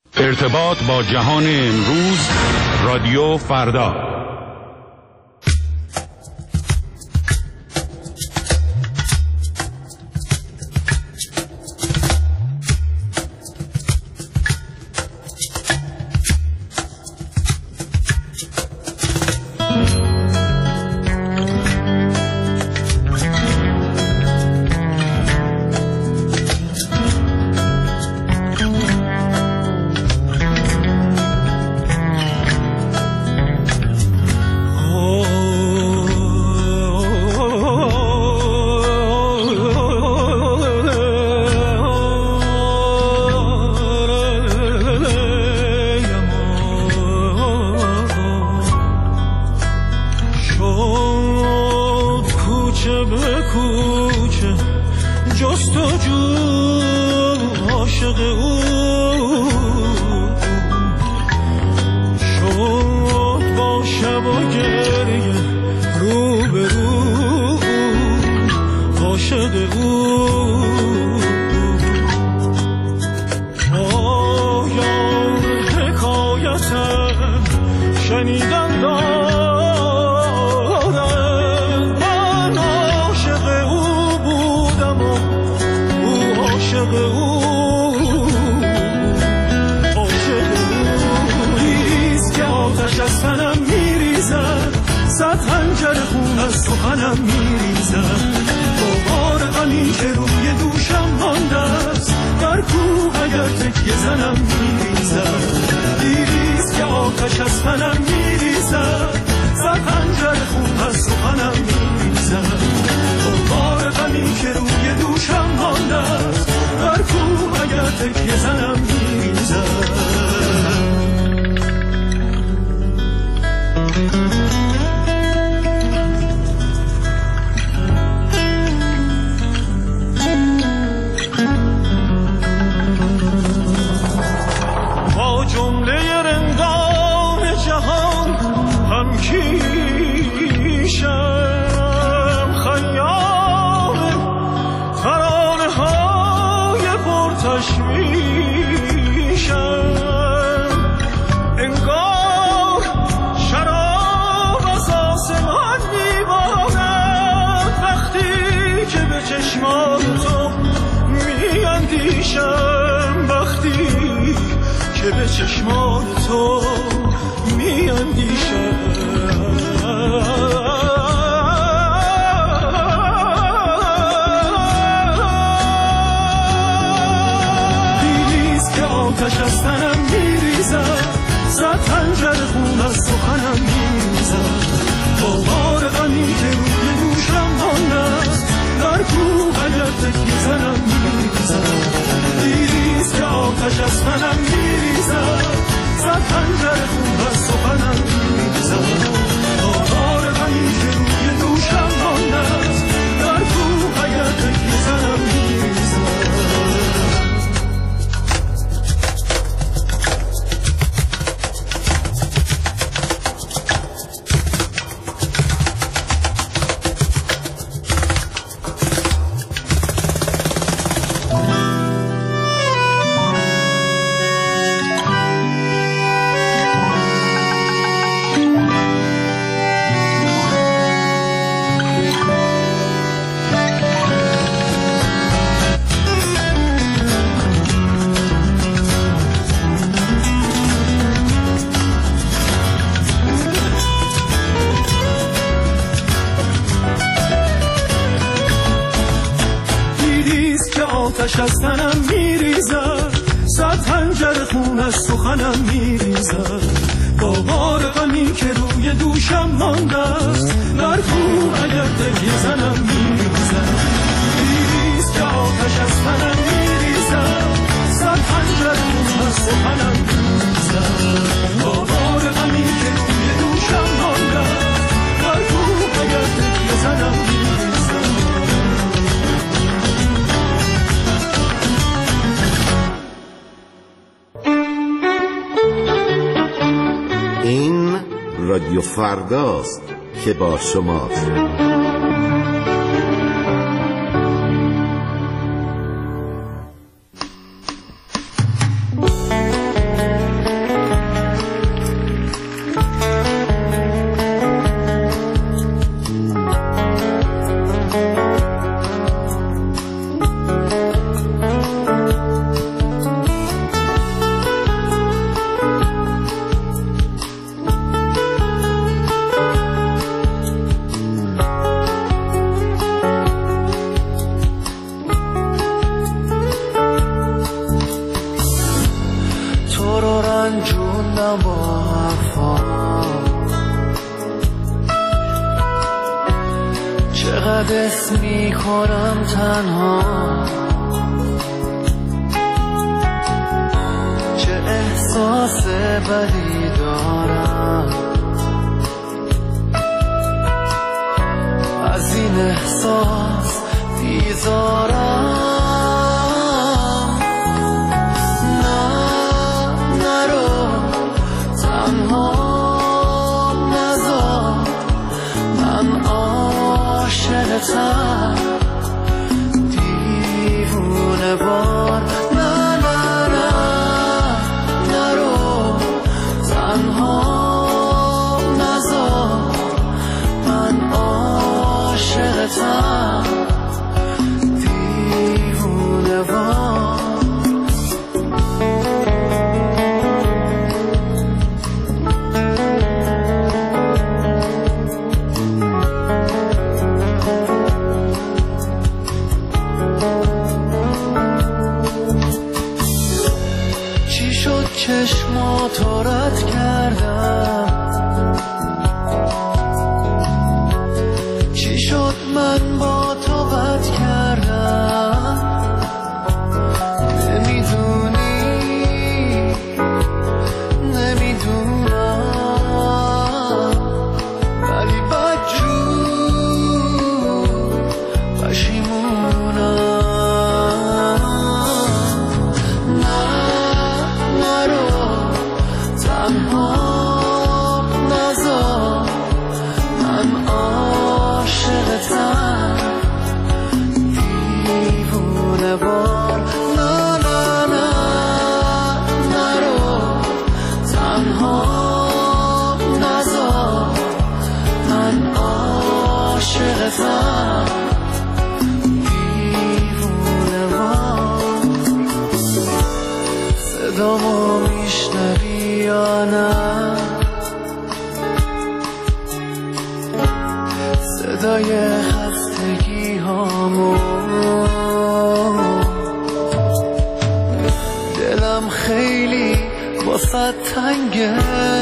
ارتباط با جهان امروز، رادیو فردا. آتش از تنم میریزد، صد خنجر خون از سخنم میریزد، با بار غمی که روی دوشم مانده است، در کوه اگر دل زنم میریزد. دیریست که آتش از تنم میریزد، صد خنجر خون از سخنم میریزد، با بار غمی که روی دوشم مانده است، در کوه اگر دل زنم میریزد. رادیو فرداست که با شماست. رنجوندم با حرفام، چقدر اسم میکنم تنها، چه احساس بدی دارم، از این احساس بیزارم. دیوونه بار نه نه نه نرو، تنها نذار، من عاشقتم دیوونه بار. چشماتو رد کردم، چی شد من با تو بد کردم، نمیدونی نمیدونم، ولی بدجور پشیمونم. دیوونه بار نه نه نه نرو، تنها نذار، من عاشقتم دیوونه بار. صدامو میشنوی یا نه؟ صدای خستگی هامو، دلم خیلی واسه تنگه،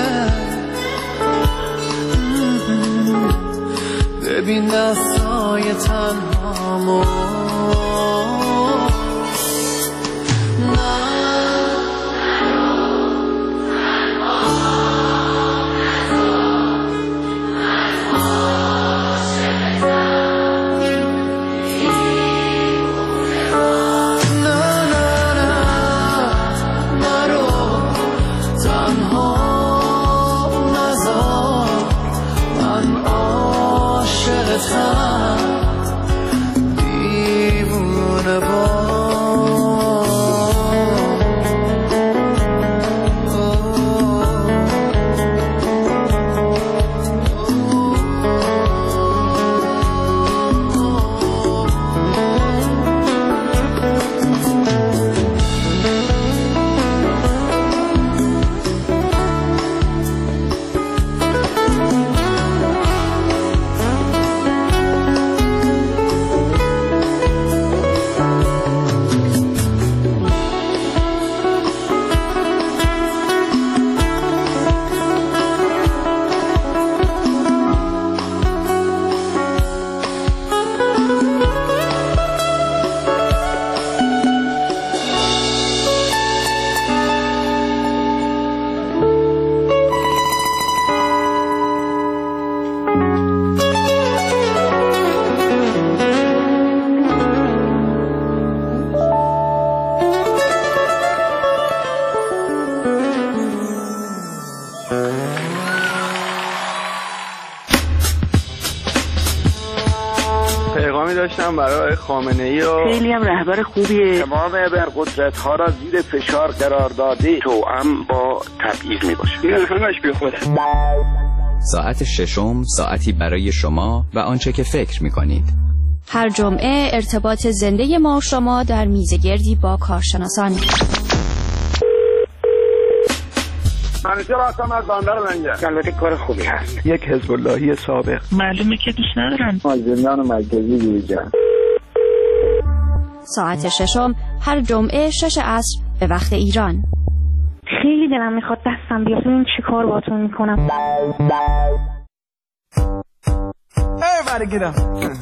ببین دستای تنهامو. دیوونه بار پیغامی داشتم برای خامنه‌ای و خیلی هم رهبر خوبیه. تمام ابرقدرت‌ها را زیر فشار قرار داده، توأم با تبعیض میباشه. این همش بی خوده. ساعت ششم، ساعتی برای شما و آنچه که فکر می‌کنید. هر جمعه ارتباط زنده ما و شما در میزگردی با کارشناسان. منیجر هستم از بندر لنگر. البته کار خوبی هست. یک حزب اللهی سابق. معلومه که دوست ندارن. زندان مرکزی دیجا. ساعت ششم هر جمعه 6 عصر به وقت ایران. خیلی دلم میخواد دستم بیاد ببین چی کار باهاتون میکنم. Everybody get up.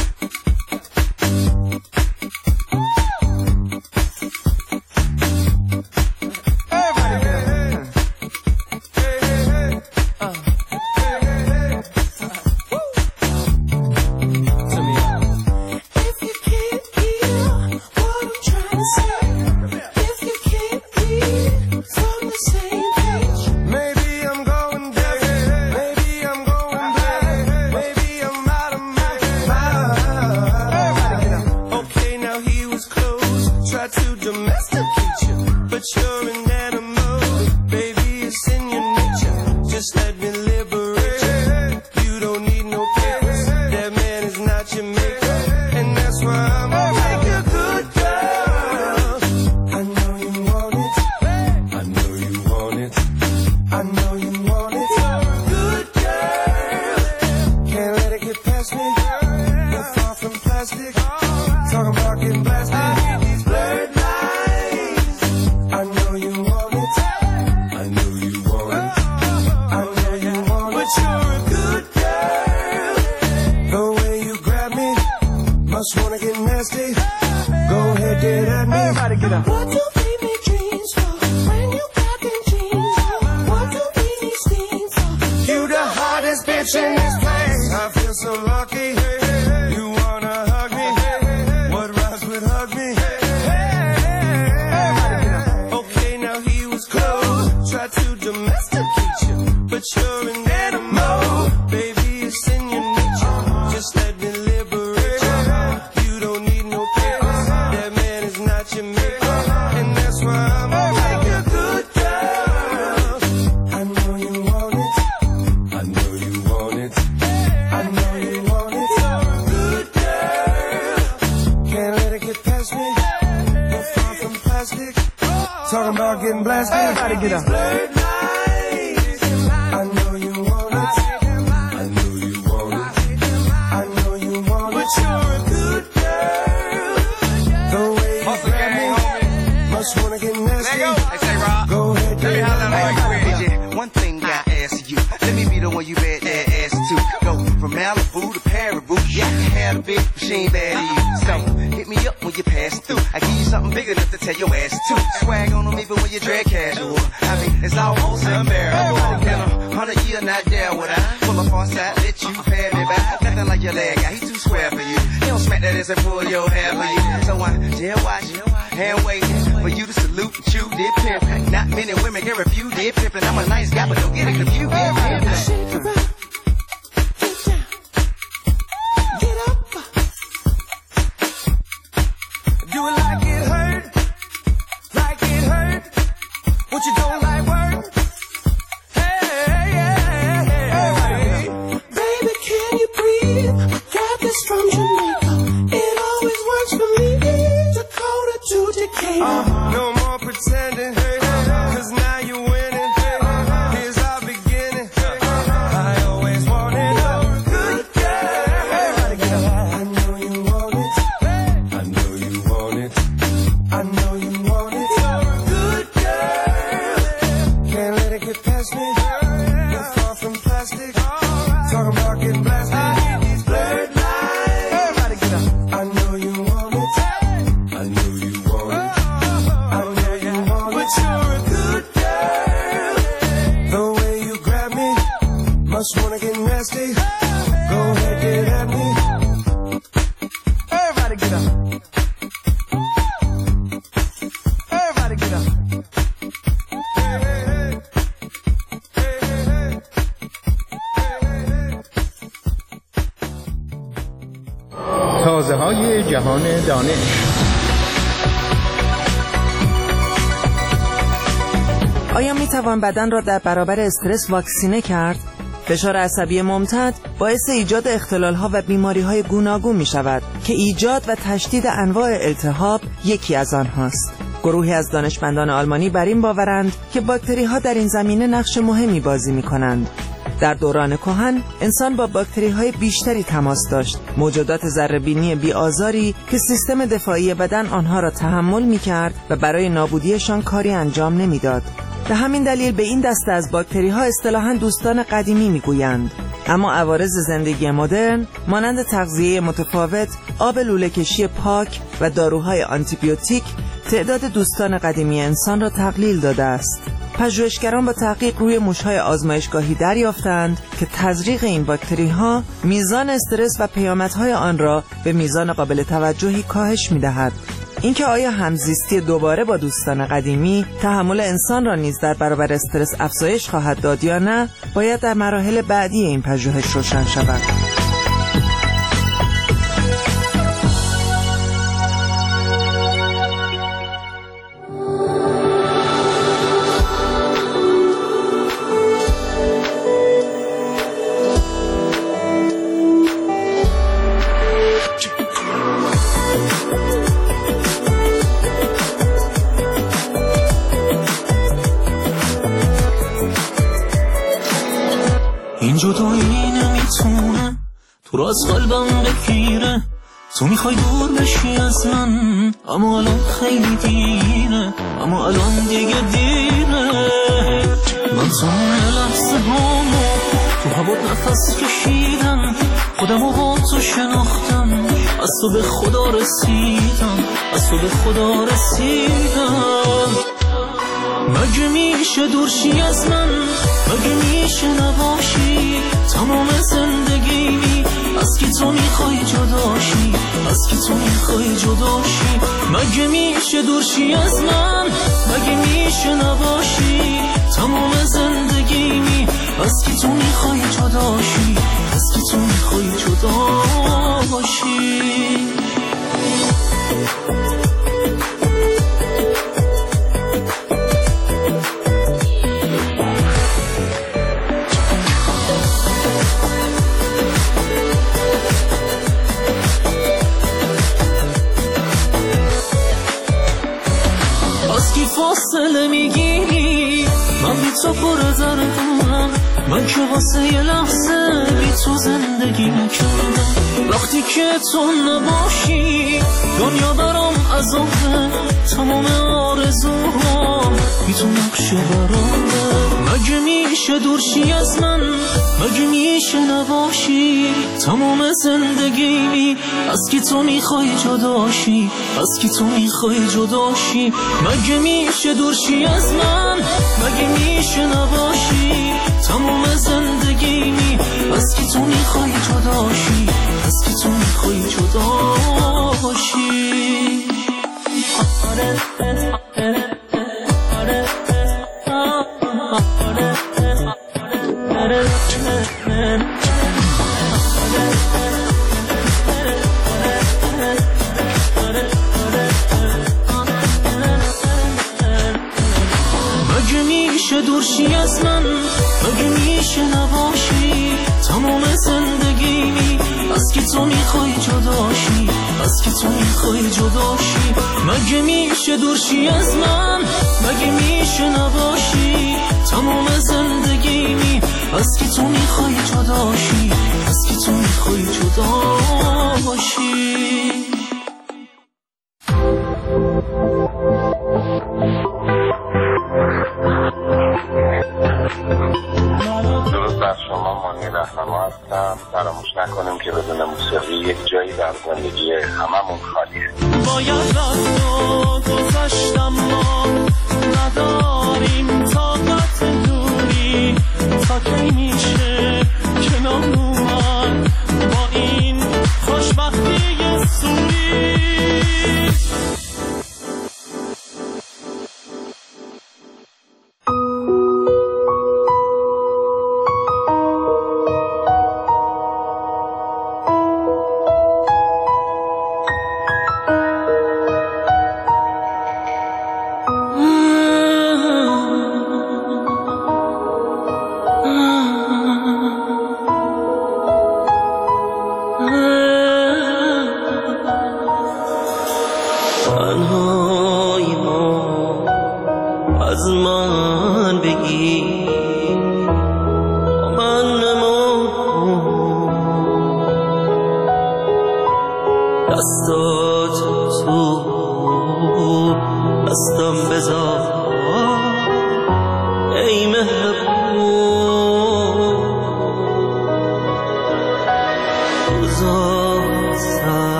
تازه‌های جهان دانش. آیا میتوان بدن را در برابر استرس واکسینه کرد؟ فشار عصبی ممتد باعث ایجاد اختلال‌ها و بیماری‌های گوناگون می‌شود که ایجاد و تشدید انواع التهاب یکی از آنهاست. گروهی از دانشمندان آلمانی بر این باورند که باکتری‌ها در این زمینه نقش مهمی بازی می‌کنند. در دوران کهن انسان با باکتری‌های بیشتری تماس داشت، موجودات ذره‌بینی بی‌آزاری که سیستم دفاعی بدن آنها را تحمل می‌کرد و برای نابودیشان کاری انجام نمی‌داد. به همین دلیل به این دسته از باکتری ها اصطلاحاً دوستان قدیمی میگویند. اما عوارض زندگی مدرن مانند تغذیه متفاوت، آب لوله کشی پاک و داروهای آنتیبیوتیک تعداد دوستان قدیمی انسان را تقلیل داده است. پژوهشگران با تحقیق روی موش‌های آزمایشگاهی دریافتند که تزریق این باکتری‌ها میزان استرس و پیامدهای آن را به میزان قابل توجهی کاهش می‌دهد. اینکه آیا همزیستی دوباره با دوستان قدیمی تحمل انسان را نیز در برابر استرس افزایش خواهد داد یا نه، باید در مراحل بعدی این پژوهش روشن شود. این جدایی نمیتونه تو را از قلبم بگیره. تو میخوای دور بشی از من، اما الان خیلی دیره، اما الان دیگه دیره. من تمام لحظه هامو تو هوات نفس کشیدم، خودم و با تو شناختم، از تو به خدا رسیدم، از تو به خدا رسیدم. مگه میشه دورشی از من، مگه میشه نباشی تمام زندگیمی، از کی تو میخوای جداشی، از کی تو میخوای جداشی. مگه میشه دورشی از من، مگه میشه نباشی تمام زندگیمی، از کی تو میخوای جداشی، از کی تو میخوای جداشی. فاصله میگیری، من بی تو پر زرقم، من که واسه یه لحظه بی تو زندگی نکردم. وقتی که تو نباشی دنیا برام عذابه، تمام آرزوهام بی تو نقشه برامه. مگه میشه دورشی از من، مگه میشه نباشی تمام زندگیمی، از کی تو میخوای جداشی، از کی تو میخوای جداشی. مگه میشه دورشی از من، مگه میشه نباشی تمام زندگیمی، از کی تو میخوای جداشی، از کی تو میخوای جداشی. مگه میشه دورشی از من، مگه میشه نباشی تمام زندگیمی، از کی تو میخوای جداشی، از کی تو میخوای جداشی. مگه میشه دورشی از من، مگه میشه نباشی تمام زندگیمی، از کی تو میخوای جداشی، از کی تو میخوای جداشی. درود بر شما، مانی رهنما هستم. فراموش نکنیم که بدون موسیقی یک جایی در زندگی هممون خالیه. باید رفت و گذشتم، ما نداریم طاقت دوری، تا کی میشه کنار اومد با این خوشبختی سوری.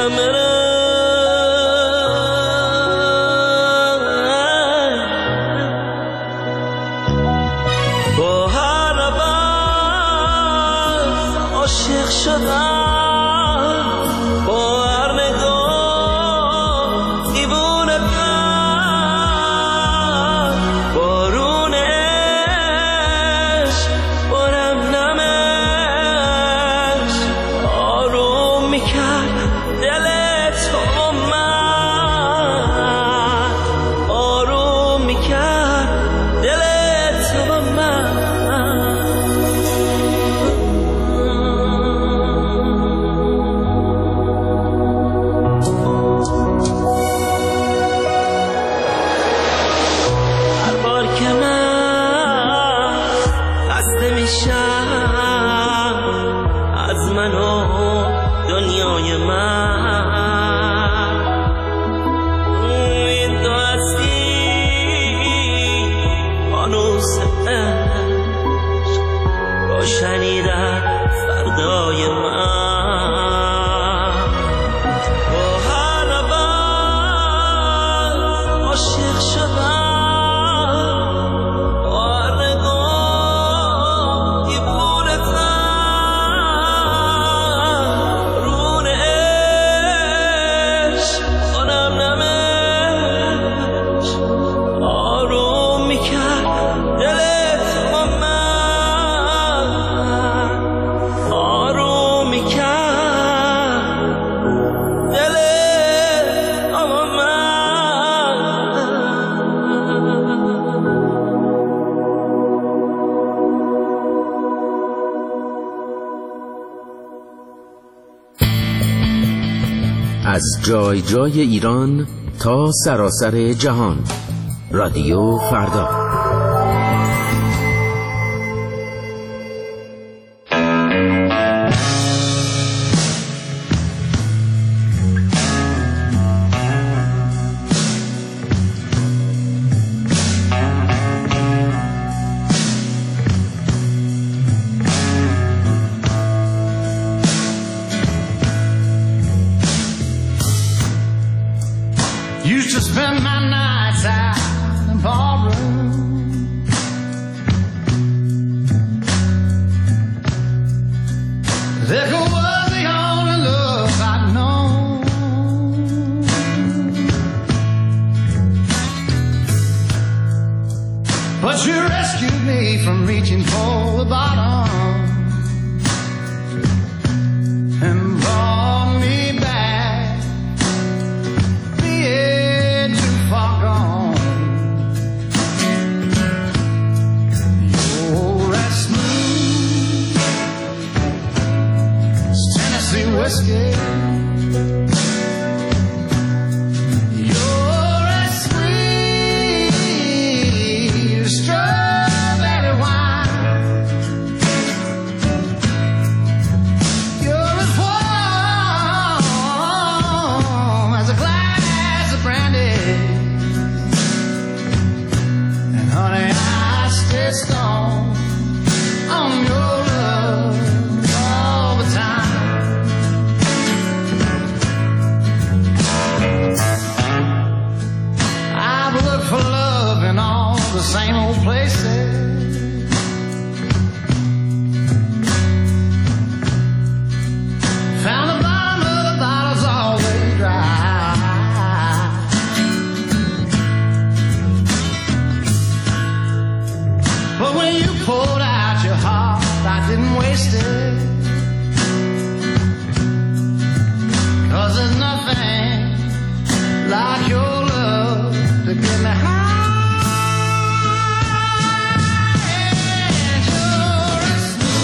از جای جای ایران تا سراسر جهان، رادیو فردا. Used to spend my nights out in the ballroom. Liquor was the only love I'd known. But you rescued me from reaching for the bottom and brought me back. Whiskey. You're as sweet as strawberry wine. You're as warm as a glass of brandy. And honey, I stay strong on your love all the time. For love in all the same old places. Found the bottom of the bottle's always dry. But when you poured out your heart, I didn't waste it. 'Cause there's nothing like your love to get me high. And you're as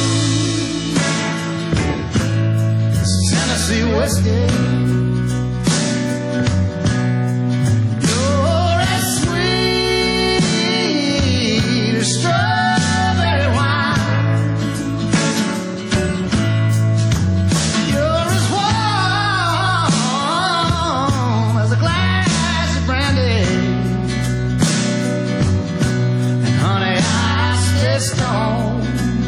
smooth as Tennessee whiskey. You're as sweet as strawberry wine. You're as warm as a glass of brandy. Stone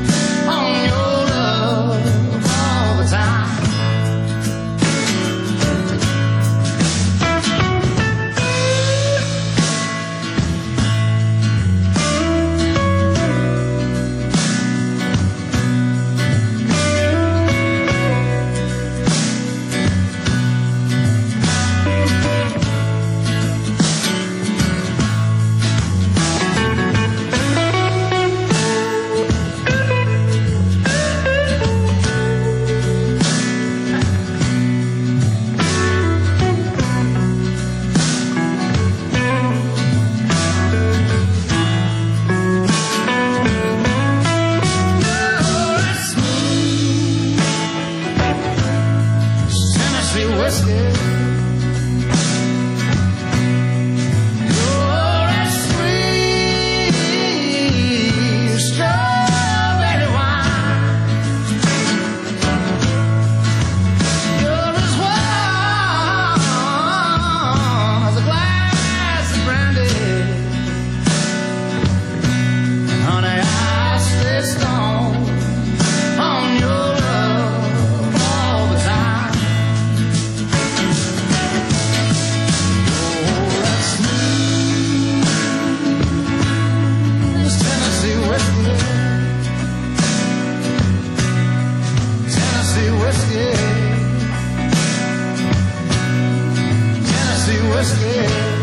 on your love all the time. whiskey. You're as sweet as strawberry wine. You're as warm as a glass of brandy. Honey, I stay stoned on your love all the time. Oh, that's smooth as Tennessee whiskey. Tennessee whiskey. Tennessee whiskey.